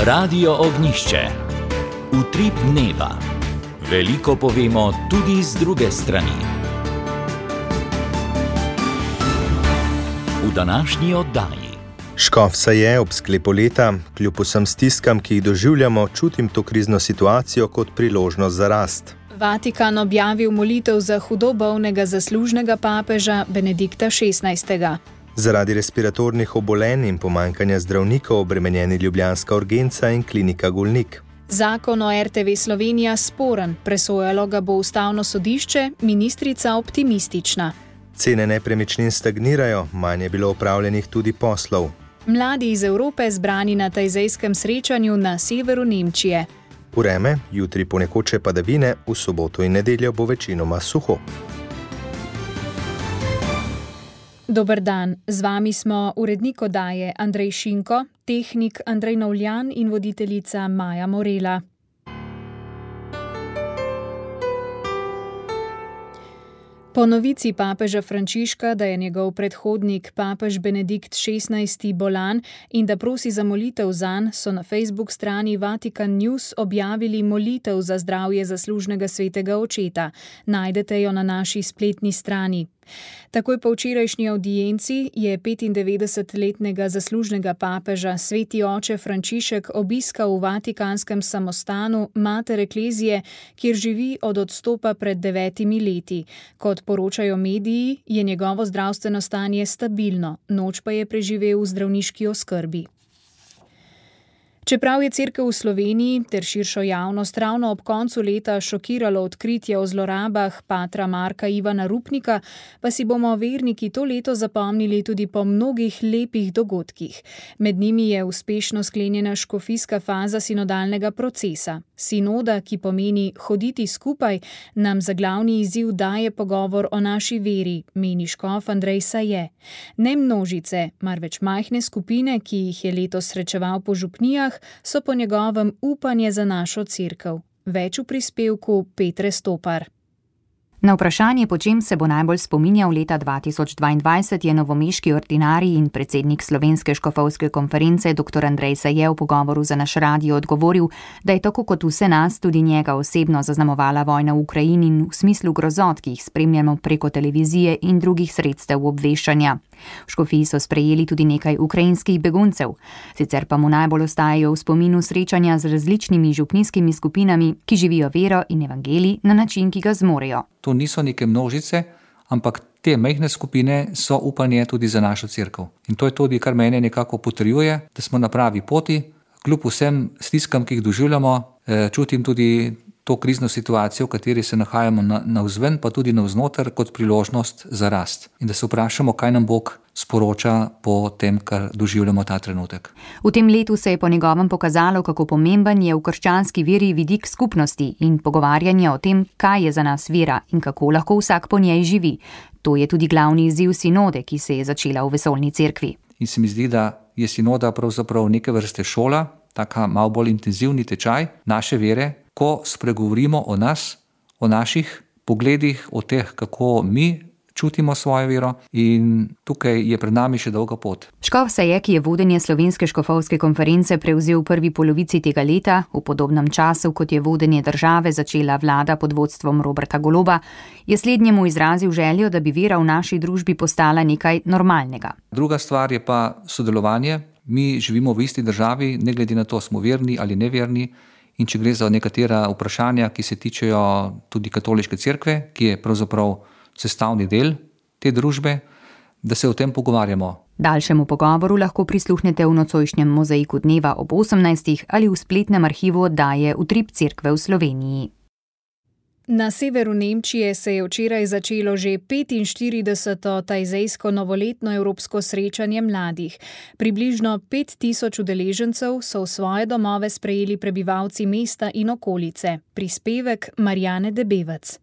Radio Ognjišče. Utrip dneva. Veliko povemo tudi z druge strani. V današnji oddaji. Škof se je ob sklepu leta, kljub vsem stiskam, ki jih doživljamo, čutim to krizno situacijo kot priložnost za rast. Vatikan objavil molitev za hudo bolnega zaslužnega papeža Benedikta XVI. Zaradi respiratornih obolenj in pomanjkanja zdravnikov obremenjeni ljubljanska urgenca in klinika Golnik. Zakon o RTV Slovenija sporen, presojalo ga bo ustavno sodišče, ministrica optimistična. Cene nepremičnin stagnirajo, manj je bilo opravljenih tudi poslov. Mladi iz Evrope zbrani na tajzejskem srečanju na severu Nemčije. Vreme, jutri ponekoče padavine, v soboto in nedeljo bo večinoma suho. Dober dan, z vami smo urednik oddaje Andrej Šinko, tehnik Andrej Novljan in voditeljica Maja Morela. Po novici papeža Frančiška, da je njegov predhodnik papež Benedikt XVI bolan in da prosi za molitev zanj, so na Facebook strani Vatikan News objavili molitev za zdravje zaslužnega svetega očeta. Najdete jo na naši spletni strani. Takoj po včerajšnji avdienci je 95-letnega zaslužnega papeža sveti oče Frančišek obiskal v vatikanskem samostanu Mater Ecclesiae, kjer živi od odstopa pred 9 leti. Kot poročajo mediji, je njegovo zdravstveno stanje stabilno, noč pa je preživel v zdravniški oskrbi. Čeprav je cerkev v Sloveniji ter širšo javnost ravno ob koncu leta šokiralo odkritje o zlorabah patra Marka Ivana Rupnika, pa si bomo verniki to leto zapomnili tudi po mnogih lepih dogodkih. Med njimi je uspešno sklenjena škofijska faza sinodalnega procesa. Sinoda, ki pomeni hoditi skupaj, nam za glavni izziv daje pogovor o naši veri, meni škof Andrej Saje. Ne množice, marveč majhne skupine, ki jih je letos srečeval po župnijah, so po njegovem upanje za našo cerkev. Več v prispevku Petre Stopar. Na vprašanje, po čem se bo najbolj spominjal leta 2022, je novomeški ordinarij in predsednik Slovenske škofovske konference dr. Andrej Saje v pogovoru za naš radio odgovoril, da je tako kot vse nas tudi njega osebno zaznamovala vojna v Ukrajini in v smislu grozot, ki jih spremljamo preko televizije in drugih sredstev obveščanja. V škofiji so sprejeli tudi nekaj ukrajinskih beguncev. Sicer pa mu najbolj ostajajo v spominu srečanja z različnimi župnijskimi skupinami, ki živijo vero in evangelij na način, ki ga zmorejo. To niso neke množice, ampak te majhne skupine so upanje tudi za našo cerkev. In to je tudi, kar mene nekako potrjuje, da smo na pravi poti. Kljub vsem stiskam, ki jih doživljamo, čutim tudi to krizno situacijo, v kateri se nahajamo navzven, pa tudi navznoter kot priložnost za rast. In da se vprašamo, kaj nam Bog sporoča po tem, kar doživljamo ta trenutek. V tem letu se je po njegovem pokazalo, kako pomemben je v krščanski veri vidik skupnosti in pogovarjanje o tem, kaj je za nas vera in kako lahko vsak po njej živi. To je tudi glavni izziv sinode, ki se je začela v vesoljni cerkvi. In se mi zdi, da je sinoda pravzaprav neke vrste šola, taka malo bolj intenzivni tečaj naše vere, ko spregovorimo o nas, o naših pogledih, o teh, kako mi čutimo svojo vero, in tukaj je pred nami še dolga pot. Škof Saje, ki je vodenje Slovenske škofovske konference prevzel v prvi polovici tega leta, v podobnem času, kot je vodenje države začela vlada pod vodstvom Roberta Goloba, je slednjemu izrazil željo, da bi vera v naši družbi postala nekaj normalnega. Druga stvar je pa sodelovanje. Mi živimo v isti državi, ne glede na to, smo verni ali neverni. In če gre za nekatera vprašanja, ki se tičejo tudi katoliške cerkve, ki je pravzaprav sestavni del te družbe, da se o tem pogovarjamo. Daljšemu pogovoru lahko prisluhnete v nocojšnjem mozaiku dneva ob 18. ali v spletnem arhivu oddaje Utrip cerkve v Sloveniji. Na severu Nemčije se je včeraj začelo že 45. tajzejsko novoletno evropsko srečanje mladih. Približno 5000 udeležencev so v svoje domove sprejeli prebivalci mesta in okolice. Prispevek Marjane Debevec.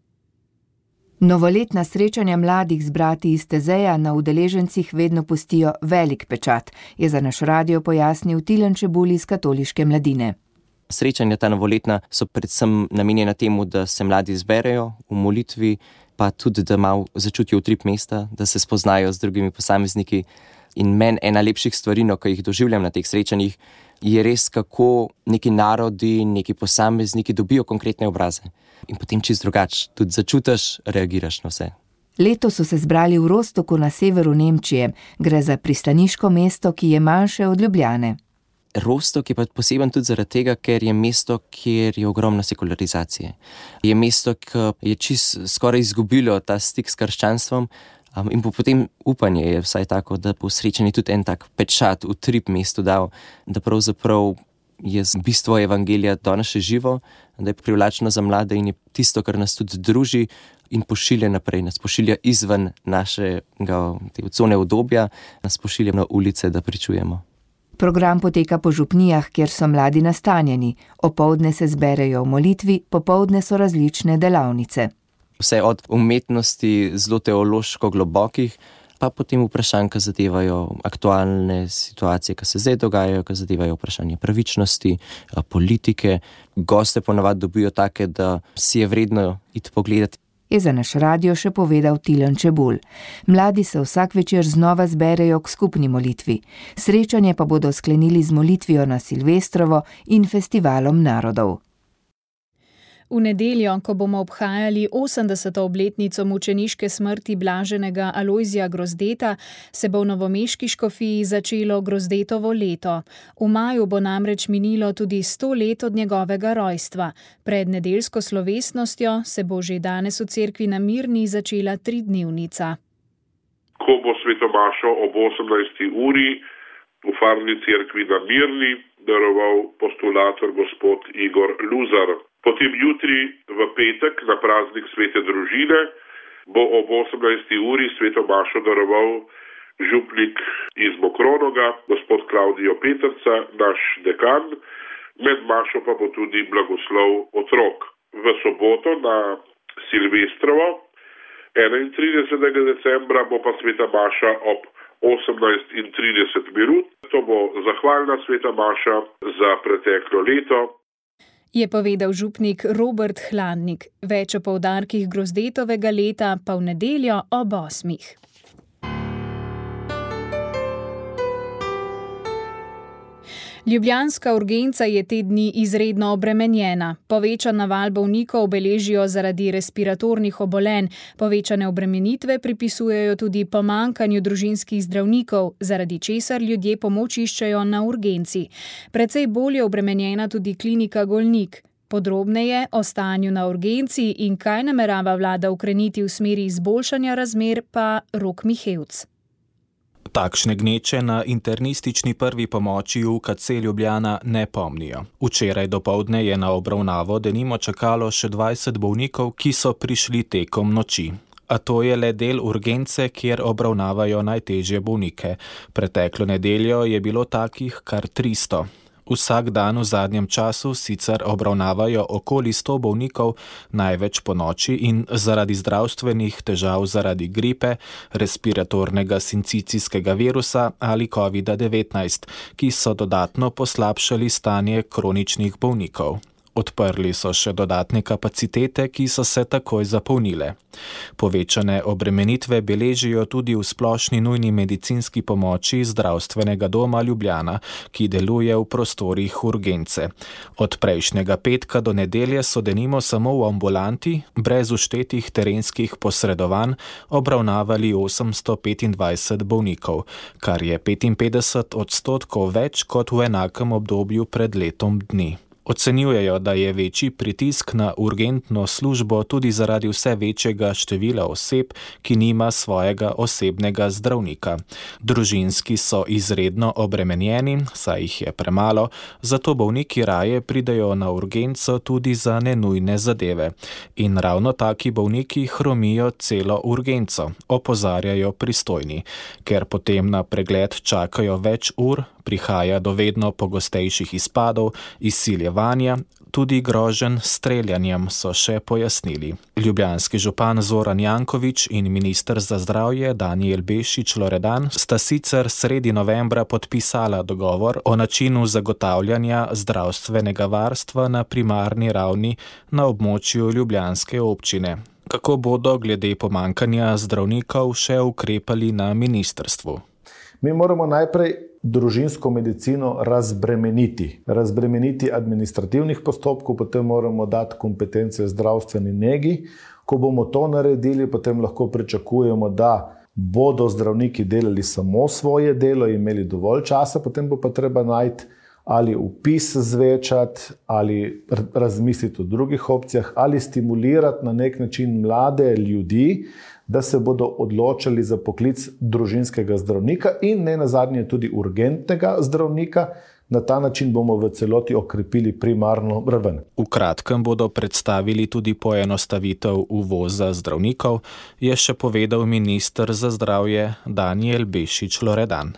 Novoletna srečanja mladih z brati iz Tezeja na udeležencih vedno pustijo velik pečat, je za naš radio pojasnil Tilen Čebulj iz katoliške mladine. Srečanja ta novoletna so predvsem namenjena temu, da se mladi zberejo v molitvi, pa tudi, da malo začutijo utrip mesta, da se spoznajo z drugimi posamezniki. In meni ena lepših stvari, ki jih doživljam na teh srečanjih, je res, kako neki narodi, neki posamezniki dobijo konkretne obraze. In potem čisto drugače, tudi začutiš, reagiraš na vse. Letos so se zbrali v Rostoku na severu Nemčije. Gre za pristaniško mesto, ki je manjše od Ljubljane. Rostok je pa poseben tudi zaradi tega, ker je mesto, kjer je ogromno sekularizacije. Je mesto, ki je čisto skoraj izgubilo ta stik s krščanstvom, in potem upanje je vsaj tako, da bo srečanje tudi en tak pečat v Trip mestu dal, da pravzaprav je bistvo evangelija danes še živo, da je privlačno za mlade in je tisto, kar nas tudi druži in pošilja naprej, nas pošilja izven našega cone udobja, nas pošilja na ulice, da pričujemo. Program poteka po župnijah, kjer so mladi nastanjeni. Opoldne se zberejo v molitvi, popoldne so različne delavnice. Vse od umetnosti zelo teološko globokih, pa potem vprašanj, ki zadevajo aktualne situacije, ki se zdaj dogajajo, ki zadevajo vprašanje pravičnosti, politike. Goste ponavadi dobijo take, da si je vredno iti pogledati. Je za naš radio še povedal Tilen Čebulj. Mladi se vsak večer znova zberejo k skupni molitvi. Srečanje pa bodo sklenili z molitvijo na Silvestrovo in festivalom narodov. V nedeljo, ko bomo obhajali 80. obletnico mučeniške smrti blaženega Alojzija Grozdeta, se bo v novomeški škofiji začelo Grozdetovo leto. V maju bo namreč minilo tudi 100 let od njegovega rojstva. Pred nedeljsko slovesnostjo se bo že danes v cerkvi na Mirni začela 3-dnevnica. Ko bo svetomašo ob 18. uri v farni cerkvi na Mirni daroval postulator gospod Igor Luzar. Potem jutri v petek na praznik Svete družine bo ob 18. uri svetomašo daroval župnik iz Mokronoga, gospod Klavdijo Petrca, naš dekan, med mašo pa bo tudi blagoslov otrok. V soboto na Silvestrovo, 31. decembra, bo pa sveta maša ob 18:30. To bo zahvalna sveta maša za preteklo leto. Je povedal župnik Robert Hladnik. Več o poudarkih Grozdetovega leta pa v nedeljo ob 8. Ljubljanska urgenca je te dni izredno obremenjena. Povečan naval bolnikov beležijo zaradi respiratornih obolenj. Povečane obremenitve pripisujejo tudi pomanjkanju družinskih zdravnikov, zaradi česar ljudje pomoč iščejo na urgenci. Precej bolje obremenjena tudi klinika Golnik. Podrobneje o stanju na urgenci in kaj namerava vlada ukreniti v smeri izboljšanja razmer pa Rok Mihevc. Takšne gneče na internistični prvi pomoči v UKC Ljubljana ne pomnijo. Včeraj dopoldne je na obravnavo denimo čakalo še 20 bolnikov, ki so prišli tekom noči. A to je le del urgence, kjer obravnavajo najtežje bolnike. Preteklo nedeljo je bilo takih kar 300. Vsak dan v zadnjem času sicer obravnavajo okoli 100 bolnikov, največ po noči in zaradi zdravstvenih težav zaradi gripe, respiratornega sincicijskega virusa ali COVID-19, ki so dodatno poslabšali stanje kroničnih bolnikov. Odprli so še dodatne kapacitete, ki so se takoj zapolnile. Povečane obremenitve beležijo tudi v splošni nujni medicinski pomoči zdravstvenega doma Ljubljana, ki deluje v prostorih urgence. Od prejšnjega petka do nedelje so denimo samo v ambulanti, brez vštetih terenskih posredovanj, obravnavali 825 bolnikov, kar je 55% več kot v enakem obdobju pred letom dni. Ocenjujejo, da je večji pritisk na urgentno službo tudi zaradi vse večjega števila oseb, ki nima svojega osebnega zdravnika. Družinski so izredno obremenjeni, saj jih je premalo, zato bolniki raje pridejo na urgenco tudi za nenujne zadeve. In ravno taki bolniki hromijo celo urgenco, opozarjajo pristojni, ker potem na pregled čakajo več ur, prihaja do vedno pogostejših izpadov, izsiljevanja, tudi groženj s streljanjem, so še pojasnili. Ljubljanski župan Zoran Janković in minister za zdravje Danijel Bešič Loredan sta sicer sredi novembra podpisala dogovor o načinu zagotavljanja zdravstvenega varstva na primarni ravni na območju ljubljanske občine. Kako bodo glede pomanjkanja zdravnikov še ukrepali na ministrstvu? Mi moramo najprej družinsko medicino razbremeniti administrativnih postopkov, potem moramo dati kompetence zdravstveni negi. Ko bomo to naredili, potem lahko pričakujemo, da bodo zdravniki delali samo svoje delo in imeli dovolj časa, potem bo pa treba najti ali vpis zvečati, ali razmisliti o drugih opcijah, ali stimulirati na nek način mlade ljudi, da se bodo odločili za poklic družinskega zdravnika in ne nazadnje tudi urgentnega zdravnika. Na ta način bomo v celoti okrepili primarno raven. V kratkem bodo predstavili tudi poenostavitev uvoza zdravnikov, je še povedal minister za zdravje Danijel Bešič Loredan.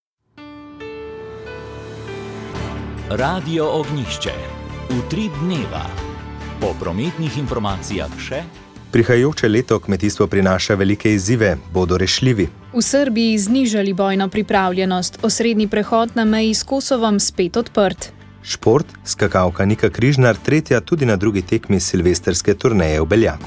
Radio Ognjišče. Utrip dneva. Po prometnih informacijah še. Prihajajoče leto kmetijstvo prinaša velike izzive, bodo rešljivi. V Srbiji znižali bojno pripravljenost, osrednji prehod na meji s Kosovom spet odprt. Šport, skakalka Nika Križnar, tretja tudi na drugi tekmi silvestrske turneje v Beljaku.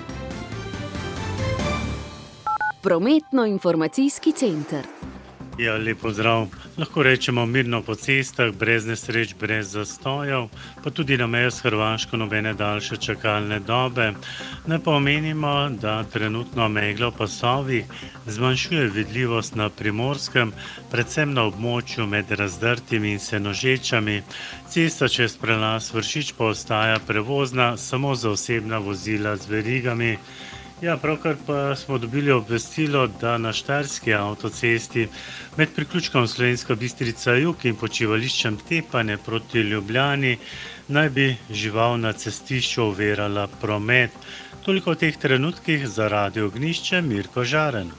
Prometno-informacijski center. Ja, lep pozdrav. Lahko rečemo mirno po cestah, brez nesreč, brez zastojev, pa tudi na mejo s Hrvaško nobene daljše čakalne dobe. Ne pa omenimo, da trenutno megla v pasovih zmanjšuje vidljivost na Primorskem, predvsem na območju med Razdrtimi in Senožečami. Cesta čez prelaz Vršič pa ostaja prevozna samo za osebna vozila z verigami. Ja, pravkar pa smo dobili obvestilo, da na Štajerski avtocesti med priključkom Slovenska Bistrica Jug in počivališčem Tepanje proti Ljubljani naj bi žival na cestišču ovirala promet. Toliko v teh trenutkih za Radio Ognjišče, Mirko Žaren.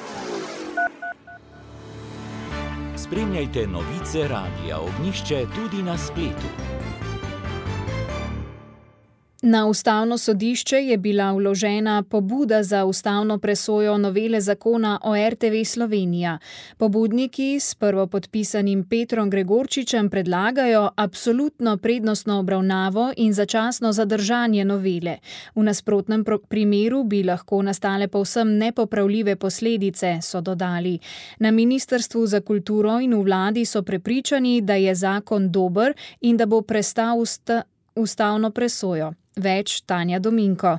Spremljajte novice Radia Ognjišče tudi na spletu. Na ustavno sodišče je bila vložena pobuda za ustavno presojo novele zakona o RTV Slovenija. Pobudniki s prvopodpisanim Petrom Gregorčičem predlagajo absolutno prednostno obravnavo in začasno zadržanje novele. V nasprotnem primeru bi lahko nastale povsem nepopravljive posledice, so dodali. Na Ministrstvu za kulturo in v vladi so prepričani, da je zakon dober in da bo prestal ustavno presojo. Več Tanja Dominko.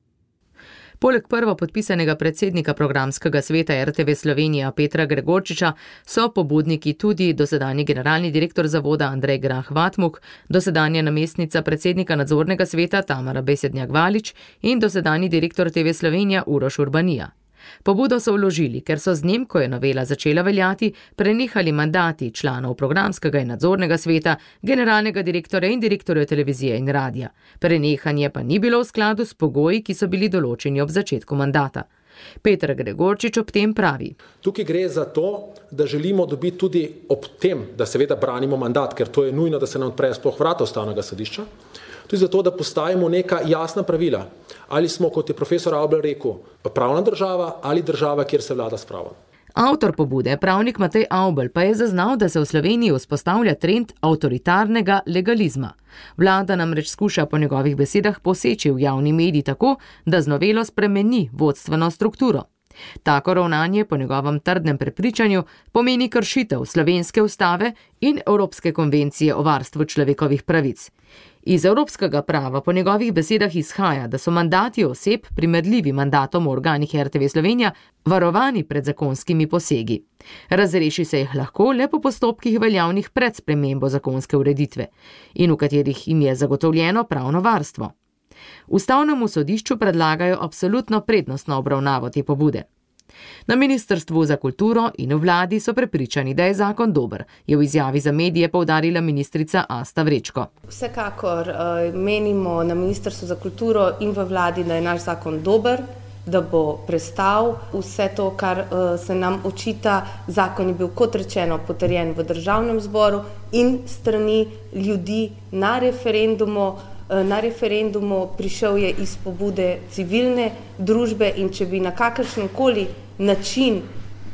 Poleg prvopodpisanega predsednika programskega sveta RTV Slovenija Petra Gregorčiča so pobudniki tudi dosedanji generalni direktor zavoda Andrej Grah-Vatmuk, dosedanja namestnica predsednika nadzornega sveta Tamara Besednjak-Valič in dosedanji direktor TV Slovenija Uroš Urbanija. Pobudo so vložili, ker so z njim, ko je novela začela veljati, prenehali mandati članov programskega in nadzornega sveta, generalnega direktorja in direktorja televizije in radia. Prenehanje pa ni bilo v skladu s pogoji, ki so bili določeni ob začetku mandata. Peter Gregorčič ob tem pravi. Tukaj gre za to, da želimo dobiti tudi ob tem, da seveda branimo mandat, ker to je nujno, da se nam odpre sploh vrata ustavnega sodišča, tudi zato, da postavimo neka jasna pravila. Ali smo, kot je profesor Avbel rekel, pravna država ali država, kjer se vlada s pravom. Avtor pobude, pravnik Matej Avbel, pa je zaznal, da se v Sloveniji vzpostavlja trend avtoritarnega legalizma. Vlada namreč skuša po njegovih besedah poseči v javni medij tako, da z novelo spremeni vodstveno strukturo. Tako ravnanje po njegovem trdnem prepričanju pomeni kršitev slovenske ustave in Evropske konvencije o varstvu človekovih pravic. Iz evropskega prava po njegovih besedah izhaja, da so mandati oseb primerljivi mandatom v organih RTV Slovenija varovani pred zakonskimi posegi. Razreši se jih lahko le po postopkih veljavnih pred spremembo zakonske ureditve in v katerih jim je zagotovljeno pravno varstvo. Ustavnemu sodišču predlagajo absolutno prednostno obravnavo te pobude. Na Ministrstvu za kulturo in v vladi so prepričani, da je zakon dober, je v izjavi za medije poudarila ministrica Asta Vrečko. Vsekakor menimo na Ministrstvu za kulturo in v vladi, da je naš zakon dober, da bo prestal vse to, kar se nam očita. Zakon je bil, kot rečeno, potrjen v Državnem zboru in strani ljudi na referendumu. Na referendumu prišel je iz pobude civilne družbe in če bi na kakršenkoli način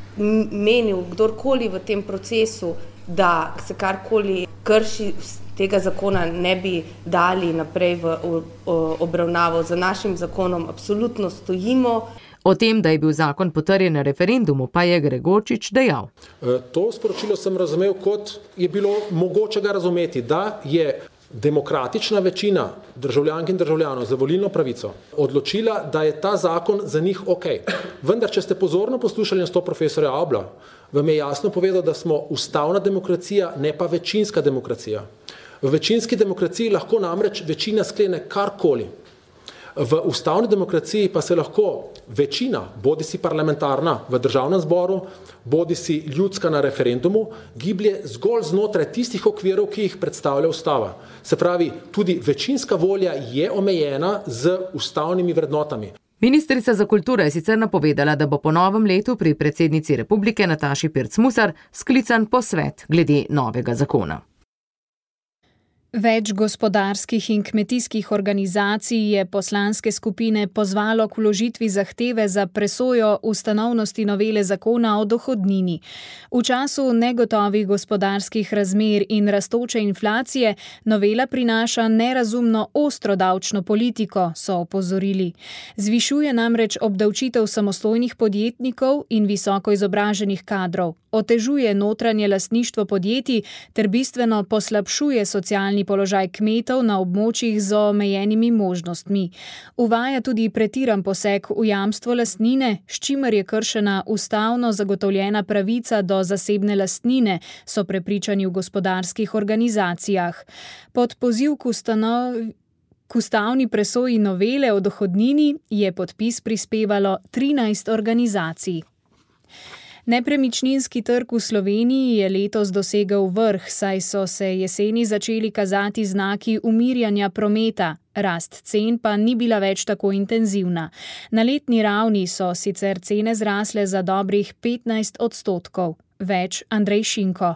menil kdorkoli v tem procesu, da se karkoli krši, tega zakona ne bi dali naprej v obravnavo. Za našim zakonom absolutno stojimo. O tem, da je bil zakon potrjen na referendumu, pa je Gregorčič dejal. To sporočilo sem razumel, kot je bilo mogoče ga razumeti, da je demokratična večina državljank in državljanov za volilno pravico odločila, da je ta zakon za njih ok. Vendar, če ste pozorno poslušali na sto profesorja Aubla, vam je jasno povedal, da smo ustavna demokracija, ne pa večinska demokracija. V večinski demokraciji lahko namreč večina sklene karkoli. V ustavni demokraciji pa se lahko večina, bodi si parlamentarna v državnem zboru, bodi si ljudska na referendumu, giblje zgolj znotraj tistih okvirov, ki jih predstavlja ustava. Se pravi, tudi večinska volja je omejena z ustavnimi vrednotami. Ministrica za kulturo je sicer napovedala, da bo po novem letu pri predsednici republike Nataši Pirc Musar sklican posvet glede novega zakona. Več gospodarskih in kmetijskih organizacij je poslanske skupine pozvalo k vložitvi zahteve za presojo ustanovnosti novele zakona o dohodnini. V času negotovih gospodarskih razmer in rastoče inflacije novela prinaša nerazumno ostro davčno politiko, so opozorili. Zvišuje namreč obdavčitev samostojnih podjetnikov in visoko izobraženih kadrov, otežuje notranje lastništvo podjetij ter bistveno poslabšuje socialni položaj kmetov na območjih z omejenimi možnostmi. Uvaja tudi pretiran poseg v jamstvo lastnine, s čimer je kršena ustavno zagotovljena pravica do zasebne lastnine, so prepričani v gospodarskih organizacijah. Pod poziv k ustavni presoji novele o dohodnini je podpis prispevalo 13 organizacij. Nepremičninski trg v Sloveniji je letos dosegel vrh, saj so se jeseni začeli kazati znaki umirjanja prometa, rast cen pa ni bila več tako intenzivna. Na letni ravni so sicer cene zrasle za dobrih 15%. Več Andrej Šinko.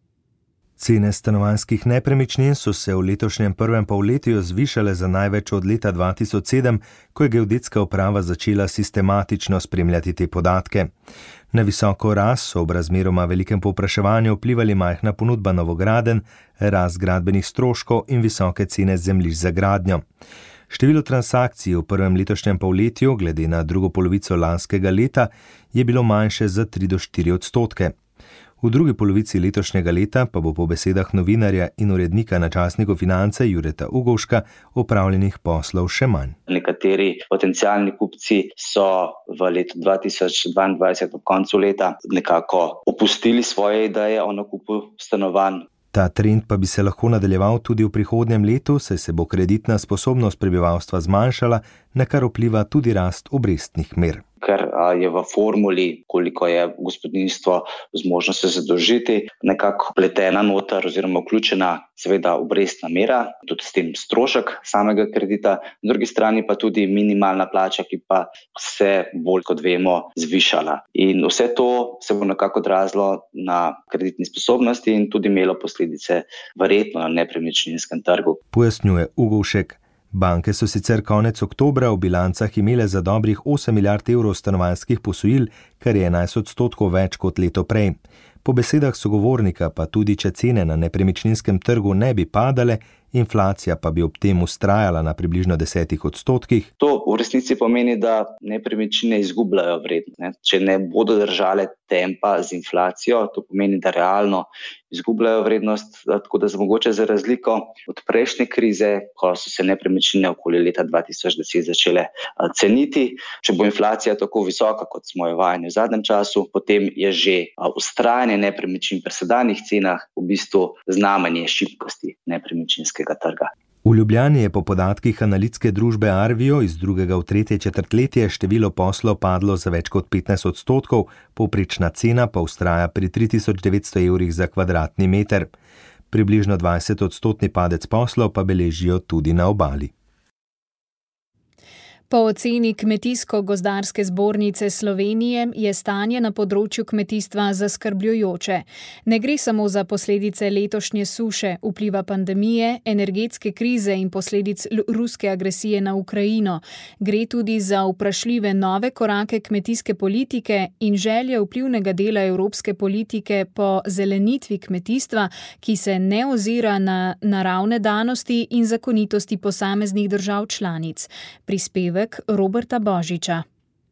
Cene stanovanjskih nepremičnin so se v letošnjem prvem polletju zvišale za največ od leta 2007, ko je geodetska uprava začela sistematično spremljati te podatke. Na visoko rast so ob razmeroma velikem povpraševanju vplivali majhna ponudba novogradenj, rast gradbenih stroškov in visoke cene zemljišč za gradnjo. Število transakcij v prvem letošnjem polletju, glede na drugo polovico lanskega leta, je bilo manjše za 3 do 4%. V drugi polovici letošnjega leta pa bo po besedah novinarja in urednika na časniku Finance Jureta Ugovška opravljenih poslov še manj. Nekateri potencialni kupci so v letu 2022 ob koncu leta nekako opustili svoje ideje o nakupu stanovanj. Ta trend pa bi se lahko nadaljeval tudi v prihodnjem letu, saj se bo kreditna sposobnost prebivalstva zmanjšala, na kar vpliva tudi rast obrestnih mer. Ker je v formuli, koliko je gospodinjstvo zmožno se zadolžiti, nekako pletena noter oziroma vključena seveda obrestna mera, tudi s tem strošek samega kredita, na drugi strani pa tudi minimalna plača, ki pa se bolj kot vemo zvišala. In vse to se bo nekako odrazilo na kreditni sposobnosti in tudi imelo posledice verjetno na nepremičninskem trgu. Pojasnjuje Ugovšek. Banke so sicer konec oktobra v bilancah imele za dobrih 8 milijard evrov stanovanjskih posojil, kar je 11% več kot leto prej. Po besedah sogovornika pa tudi, če cene na nepremičninskem trgu ne bi padale, inflacija pa bi ob tem vztrajala na približno 10%. To v resnici pomeni, da nepremičnine izgubljajo vrednost. Če ne bodo držale tempa z inflacijo, to pomeni, da realno izgubljajo vrednost, tako da mogoče za razliko od prejšnje krize, ko so se nepremičnine okoli leta 2010 začele ceniti. Če bo inflacija tako visoka, kot smo jo vajeni v zadnjem času, potem je že vztrajanje nepremičnin pri sedanjih cenah v bistvu znamenje šibkosti nepremičninskega trga. V Ljubljani je po podatkih analitske družbe Arvio iz drugega v tretje četrtletje število poslov padlo za več kot 15%, povprečna cena pa vztraja pri 3900 evrih za kvadratni meter. Približno 20% padec poslov pa beležijo tudi na obali. Po oceni Kmetijsko-gozdarske zbornice Slovenije je stanje na področju kmetijstva zaskrbljujoče. Ne gre samo za posledice letošnje suše, vpliva pandemije, energetske krize in posledic ruske agresije na Ukrajino. Gre tudi za vprašljive nove korake kmetijske politike in želje vplivnega dela evropske politike po zelenitvi kmetijstva, ki se ne ozira na naravne danosti in zakonitosti posameznih držav članic. Prispevek Roberta Božiča.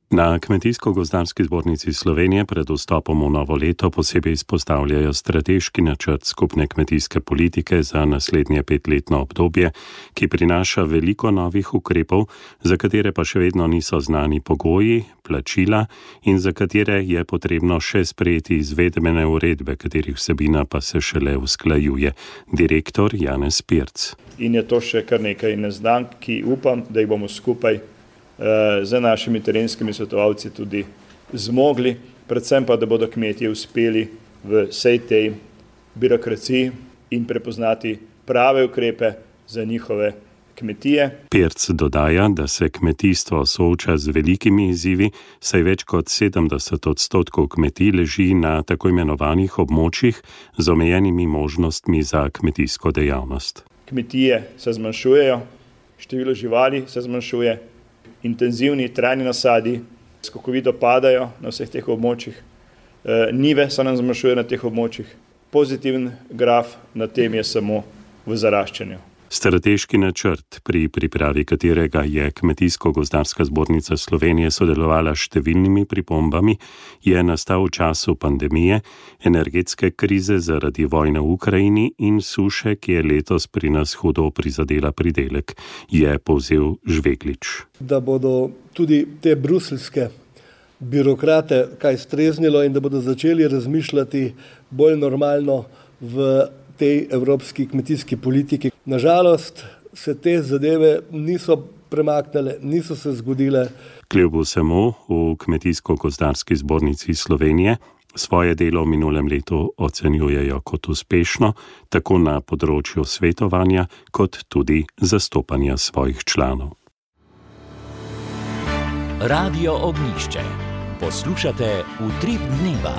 Na Kmetijsko-gozdarski zbornici Slovenije pred vstopom v novo leto posebej izpostavljajo strateški načrt skupne kmetijske politike za naslednje 5-letno obdobje, ki prinaša veliko novih ukrepov, za katere pa še vedno niso znani pogoji, plačila in za katere je potrebno še sprejeti izvedbene uredbe, katerih vsebina pa se šele usklajuje. Direktor Janez Pirc. In je to še kar nekaj neznank, ki upam, da jih bomo skupaj z našimi terenskimi svetovalci tudi zmogli, predvsem pa, da bodo kmetje uspeli v vsej tej birokraciji in prepoznati prave ukrepe za njihove kmetije. Pirc dodaja, da se kmetijstvo sooča z velikimi izzivi, saj več kot 70% kmetij leži na tako imenovanih območjih z omejenimi možnostmi za kmetijsko dejavnost. Kmetije se zmanjšujejo, število živali se zmanjšuje, intenzivni trajni nasadi skokovito padajo na vseh teh območjih, njive se nam zmanjšujejo na teh območjih. Pozitiven graf na tem je samo v zaraščanju. Strateški načrt, pri pripravi katerega je Kmetijsko-gozdarska zbornica Slovenije sodelovala s številnimi pripombami, je nastal v času pandemije, energetske krize zaradi vojne v Ukrajini in suše, ki je letos pri nas hudo prizadela pridelek, je povzel Žveglič. Da bodo tudi te bruseljske birokrate kaj streznilo in da bodo začeli razmišljati bolj normalno v tej evropski kmetijski politiki. Nažalost se te zadeve niso premaknile, niso se zgodile. Kljub vsemu v Kmetijsko-gozdarski zbornici Slovenije svoje delo v minulem letu ocenjujejo kot uspešno, tako na področju svetovanja, kot tudi zastopanja svojih članov. Radio Ognjišče. Poslušate Utrip dneva.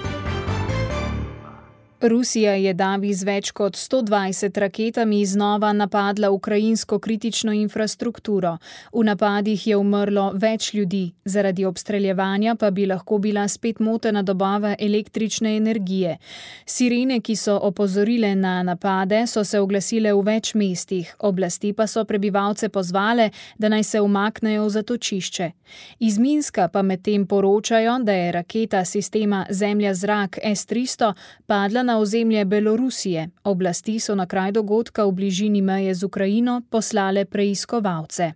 Rusija je davi z več kot 120 raketami znova napadla ukrajinsko kritično infrastrukturo. V napadih je umrlo več ljudi, zaradi obstreljevanja pa bi lahko bila spet motena dobava električne energije. Sirene, ki so opozorile na napade, so se oglasile v več mestih, oblasti pa so prebivalce pozvale, da naj se umaknejo v zatočišče. Iz Minska pa medtem poročajo, da je raketa sistema Zemlja-zrak S-300 padla na ozemlje Belorusije. Oblasti so na kraj dogodka v bližini meje z Ukrajino poslale preiskovalce.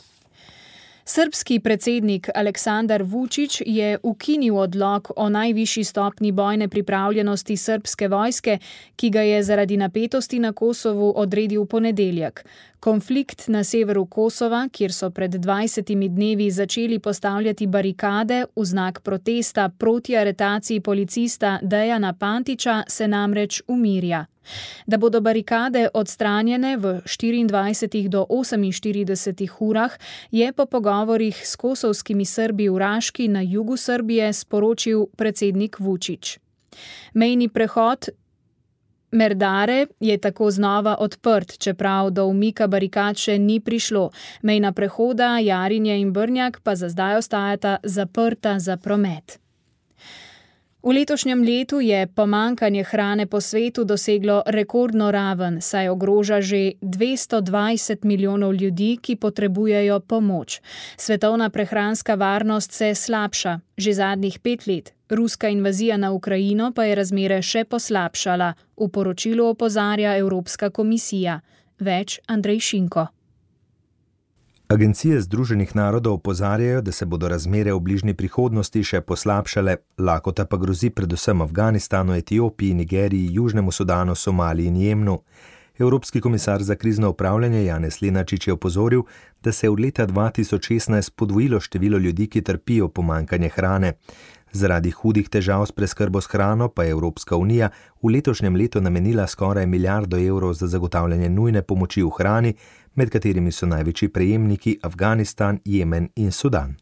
Srbski predsednik Aleksandar Vučić je ukinil odlok o najvišji stopnji bojne pripravljenosti srbske vojske, ki ga je zaradi napetosti na Kosovu odredil v ponedeljek. Konflikt na severu Kosova, kjer so pred 20 dnevi začeli postavljati barikade v znak protesta proti aretaciji policista Dejana Pantića, se namreč umirja. Da bodo barikade odstranjene v 24 do 48 urah, je po pogovorih s kosovskimi Srbi v Raški na jugu Srbije sporočil predsednik Vučić. Mejni prehod Merdare je tako znova odprt, čeprav do umika barikad še ni prišlo. Mejna prehoda Jarinje in Brnjak pa za zdaj ostajata zaprta za promet. V letošnjem letu je pomanjkanje hrane po svetu doseglo rekordno raven, saj ogroža že 220 milijonov ljudi, ki potrebujejo pomoč. Svetovna prehranska varnost se slabša že zadnjih 5 let. Ruska invazija na Ukrajino pa je razmere še poslabšala, v poročilu opozarja Evropska komisija. Več Andrej Šinko. Agencije Združenih narodov opozarjajo, da se bodo razmere v bližnji prihodnosti še poslabšale, lakota pa grozi predvsem Afganistanu, Etiopiji, Nigeriji, Južnemu Sudanu, Somaliji in Jemnu. Evropski komisar za krizno upravljanje Janez Lenarčič je opozoril, da se je od leta 2016 podvojilo število ljudi, ki trpijo pomanjkanje hrane. Zaradi hudih težav s preskrbo s hrano pa je Evropska unija v letošnjem letu namenila skoraj 1 milijardo evrov za zagotavljanje nujne pomoči v hrani, med katerimi so največji prejemniki Afganistan, Jemen in Sudan.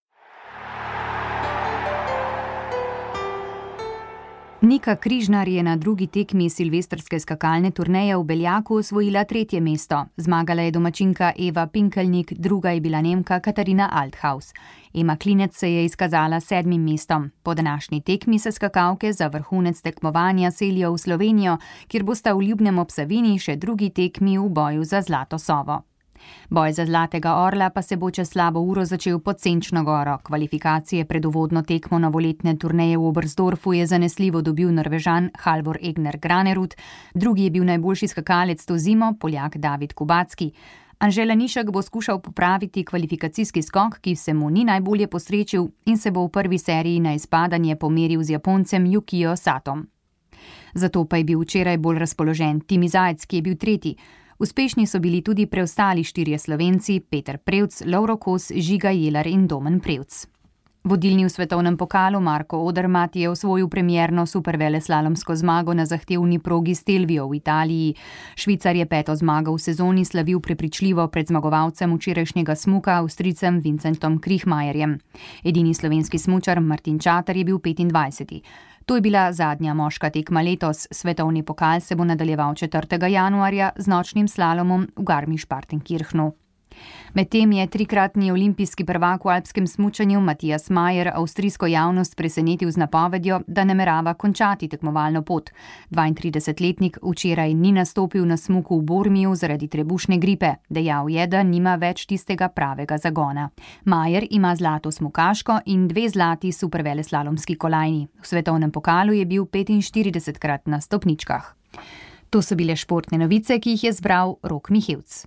Nika Križnar je na drugi tekmi silvestrske skakalne turneje v Beljaku osvojila 3. mesto. Zmagala je domačinka Eva Pinkelnik, druga je bila Nemka Katarina Althaus. Ema Klinec se je izkazala 7. mestom. Po današnji tekmi se skakalke za vrhunec tekmovanja selijo v Slovenijo, kjer bosta v Ljubnem ob Savinji še drugi tekmi v boju za zlato sovo. Boj za Zlatega orla pa se bo čez slabo uro začel pod Senčno goro. Kvalifikacije pred uvodno tekmo novoletne turneje v Oberstdorfu je zanesljivo dobil Norvežan Halvor Egner Granerud, drugi je bil najboljši skakalec to zimo, Poljak David Kubacki. Anže Lanišek bo skušal popraviti kvalifikacijski skok, ki se mu ni najbolje posrečil in se bo v prvi seriji na izpadanje pomeril z Japoncem Yukijo Satom. Zato pa je bil včeraj bolj razpoložen Timi Zajec, ki je bil tretji. Uspešni so bili tudi preostali 4 Slovenci, Peter Prevc, Lovro Kos, Žiga Jelar in Domen Prevc. Vodilni v svetovnem pokalu Marko Odermatt je osvojil premierno superveleslalomsko zmago na zahtevni progi Stelvio v Italiji. Švicar je 5. zmago v sezoni slavil prepričljivo pred zmagovalcem včerajšnjega smuka, Avstrijcem Vincentom Kriechmayerjem. Edini slovenski smučar Martin Čater je bil 25. To je bila zadnja moška tekma letos. Svetovni pokal se bo nadaljeval 4. januarja z nočnim slalomom v Garmisch-Partenkirchnu. Medtem je 3-kratni olimpijski prvak v alpskem smučanju Matijas Majer avstrijsko javnost presenetil z napovedjo, da namerava končati tekmovalno pot. 32-letnik včeraj ni nastopil na smuku v Bormiju zaradi trebušne gripe. Dejal je, da nima več tistega pravega zagona. Majer ima zlato smukaško in 2 zlati superveleslalomski kolajni. V svetovnem pokalu je bil 45-krat na stopničkah. To so bile športne novice, ki jih je zbral Rok Mihevc.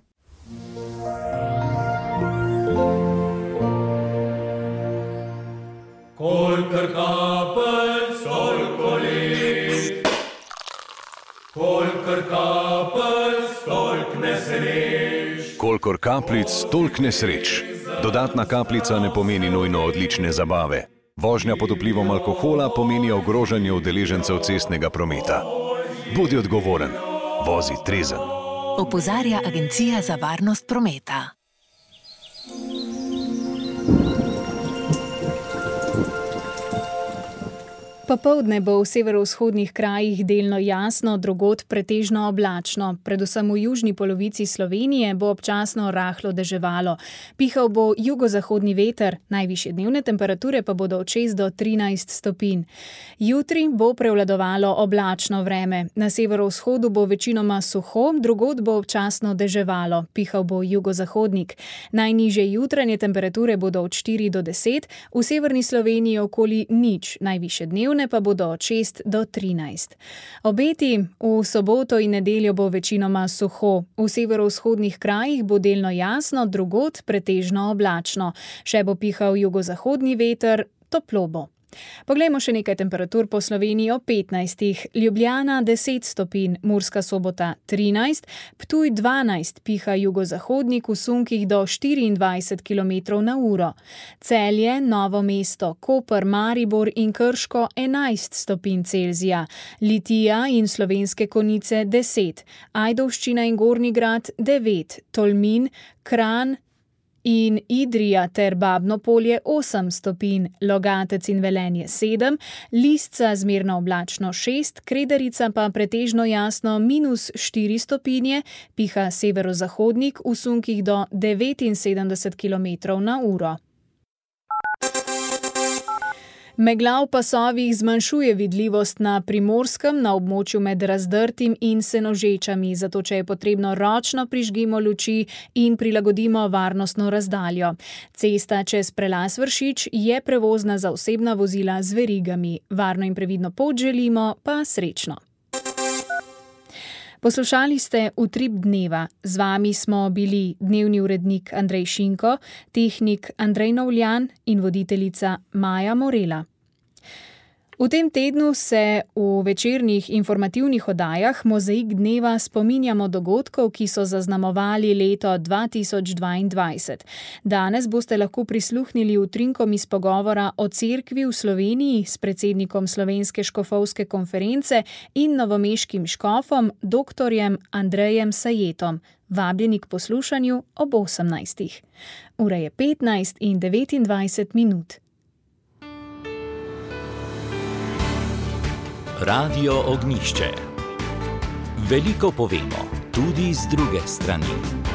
Kolikor kapljic, toliko let. Kolikor kapljic, toliko nesreč. Kolikor kapljic, toliko nesreč. Dodatna kapljica ne pomeni nujno odlične zabave. Vožnja pod vplivom alkohola pomeni ogrožanje udeležencev cestnega prometa. Bodi odgovoren, vozi trezen. Opozarja Agencija za varnost prometa. Popoldne bo v severovzhodnih krajih delno jasno, drugod pretežno oblačno. Predvsem v južni polovici Slovenije bo občasno rahlo deževalo. Pihal bo jugozahodni veter, najvišje dnevne temperature pa bodo od 6 do 13 stopinj. Jutri bo prevladovalo oblačno vreme. Na severovzhodu bo večinoma suho, drugod bo občasno deževalo. Pihal bo jugozahodnik. Najnižje jutranje temperature bodo od 4 do 10, v severni Sloveniji okoli nič, najvišje dnevne pa bodo od 6 do 13. Obeti v soboto in nedeljo bo večinoma suho. V severovzhodnih krajih bo delno jasno, drugod pretežno oblačno. Še bo pihal jugozahodni veter, toplo bo. Poglejmo še nekaj temperatur po Sloveniji o 15. Ljubljana 10 stopinj, Murska Sobota 13, Ptuj 12, piha jugozahodnik v sunkih do 24 km/h. Celje, Novo mesto, Koper, Maribor in Krško 11 stopinj Celzija, Litija in Slovenske Konjice 10, Ajdovščina in Gornji Grad 9, Tolmin, Kranj in Idrija ter Babno Polje 8 stopinj, Logatec in Velenje 7, Lisca zmerno oblačno 6, Kredarica pa pretežno jasno -4 stopinje, piha severozahodnik v sunkih do 79 km/h. Megla v pasovih zmanjšuje vidljivost na Primorskem, na območju med Razdrtim in Senožečami, zato če je potrebno, ročno prižgimo luči in prilagodimo varnostno razdaljo. Cesta čez prelaz Vršič je prevozna za osebna vozila z verigami. Varno in previdno pot želimo, pa srečno. Poslušali ste Utrip dneva. Z vami smo bili dnevni urednik Andrej Šinko, tehnik Andrej Novljan in voditeljica Maja Morela. V tem tednu se v večernih informativnih oddajah Mozaik dneva spominjamo dogodkov, ki so zaznamovali leto 2022. Danes boste lahko prisluhnili utrinkom iz pogovora o cerkvi v Sloveniji s predsednikom Slovenske škofovske konference in novomeškim škofom dr. Andrejem Sajetom. Vabljeni k poslušanju ob 18. Ura je 15 in 29 minut. Radio Ognjišče. Veliko povemo, tudi z druge strani.